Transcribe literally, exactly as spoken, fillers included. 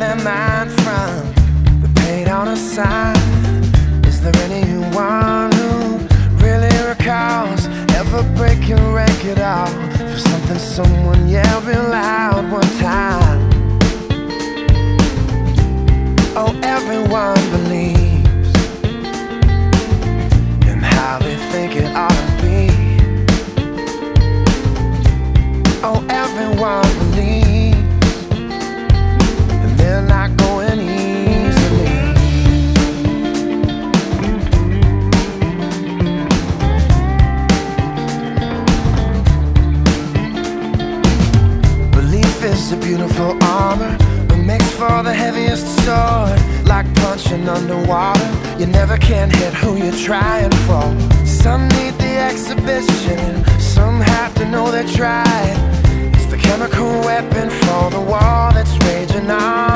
their mind from the paint on a sign. Is there anyone who really recalls ever breaking record off for something someone yelled real loud one time? Oh, everyone believes in how they think it ought to be. Oh, everyone believes, and they're not going easily. Belief is a beautiful armor, but makes for the heaviest sword. Like punching underwater, you never can hit who you're trying for. Some need the exhibition, some have to know they tried. It's the chemical weapon for the war that's raging on.